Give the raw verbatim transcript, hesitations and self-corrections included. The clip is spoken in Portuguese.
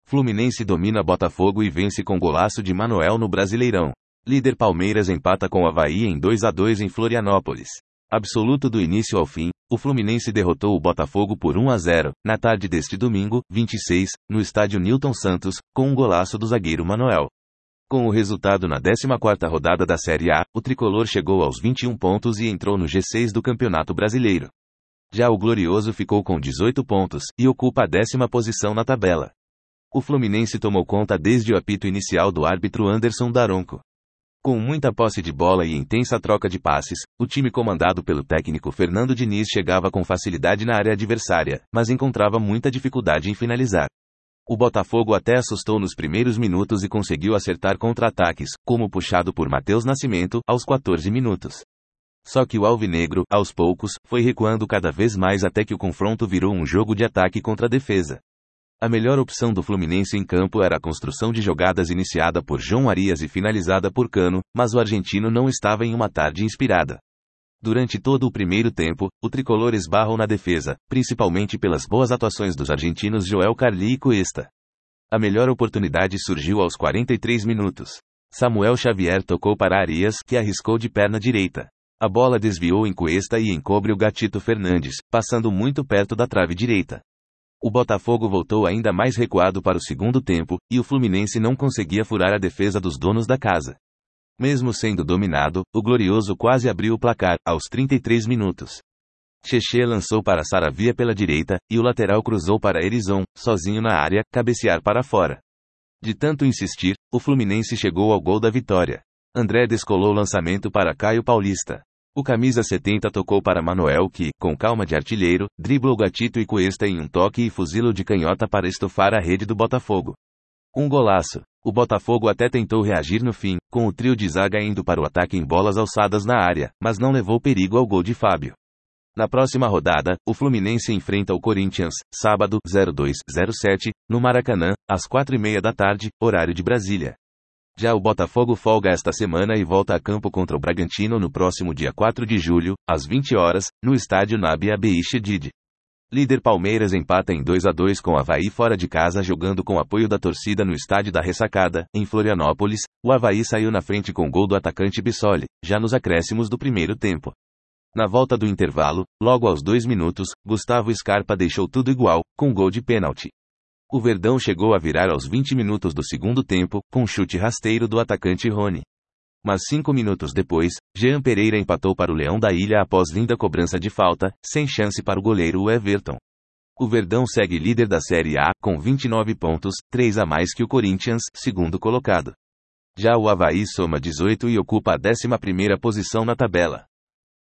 Fluminense domina Botafogo e vence com golaço de Manuel no Brasileirão. Líder Palmeiras empata com Avaí em dois a dois em Florianópolis. Absoluto do início ao fim, o Fluminense derrotou o Botafogo por um a zero, na tarde deste domingo, vinte e seis, no estádio Newton Santos, com um golaço do zagueiro Manuel. Com o resultado na décima quarta rodada da Série A, o tricolor chegou aos vinte e um pontos e entrou no G seis do Campeonato Brasileiro. Já o Glorioso ficou com dezoito pontos e ocupa a décima posição na tabela. O Fluminense tomou conta desde o apito inicial do árbitro Anderson Daronco. Com muita posse de bola e intensa troca de passes, o time comandado pelo técnico Fernando Diniz chegava com facilidade na área adversária, mas encontrava muita dificuldade em finalizar. O Botafogo até assustou nos primeiros minutos e conseguiu acertar contra-ataques, como puxado por Matheus Nascimento, aos quatorze minutos. Só que o alvinegro, aos poucos, foi recuando cada vez mais até que o confronto virou um jogo de ataque contra a defesa. A melhor opção do Fluminense em campo era a construção de jogadas iniciada por João Arias e finalizada por Cano, mas o argentino não estava em uma tarde inspirada. Durante todo o primeiro tempo, o tricolor esbarrou na defesa, principalmente pelas boas atuações dos argentinos Joel Carli e Cuesta. A melhor oportunidade surgiu aos quarenta e três minutos. Samuel Xavier tocou para Arias, que arriscou de perna direita. A bola desviou em Cuesta e encobre o Gatito Fernandes, passando muito perto da trave direita. O Botafogo voltou ainda mais recuado para o segundo tempo, e o Fluminense não conseguia furar a defesa dos donos da casa. Mesmo sendo dominado, o Glorioso quase abriu o placar, aos trinta e três minutos. Cheche lançou para Saravia pela direita, e o lateral cruzou para Erizon, sozinho na área, cabecear para fora. De tanto insistir, o Fluminense chegou ao gol da vitória. André descolou o lançamento para Caio Paulista. O camisa setenta tocou para Manuel que, com calma de artilheiro, driblou Gatito e Cuesta em um toque e fuzilou de canhota para estufar a rede do Botafogo. Um golaço. O Botafogo até tentou reagir no fim, com o trio de zaga indo para o ataque em bolas alçadas na área, mas não levou perigo ao gol de Fábio. Na próxima rodada, o Fluminense enfrenta o Corinthians, sábado, zero dois zero sete, no Maracanã, às quatro e meia da tarde, horário de Brasília. Já o Botafogo folga esta semana e volta a campo contra o Bragantino no próximo dia quatro de julho, às vinte horas, no estádio Nabi Abeid Shedid. Líder Palmeiras empata em dois a dois com Avaí fora de casa jogando com apoio da torcida no estádio da Ressacada, em Florianópolis. O Avaí saiu na frente com gol do atacante Bissoli, já nos acréscimos do primeiro tempo. Na volta do intervalo, logo aos dois minutos, Gustavo Scarpa deixou tudo igual, com gol de pênalti. O Verdão chegou a virar aos vinte minutos do segundo tempo, com chute rasteiro do atacante Rony. Mas cinco minutos depois, Jean Pereira empatou para o Leão da Ilha após linda cobrança de falta, sem chance para o goleiro Everton. O Verdão segue líder da Série A, com vinte e nove pontos, três a mais que o Corinthians, segundo colocado. Já o Avaí soma dezoito e ocupa a décima primeira posição na tabela.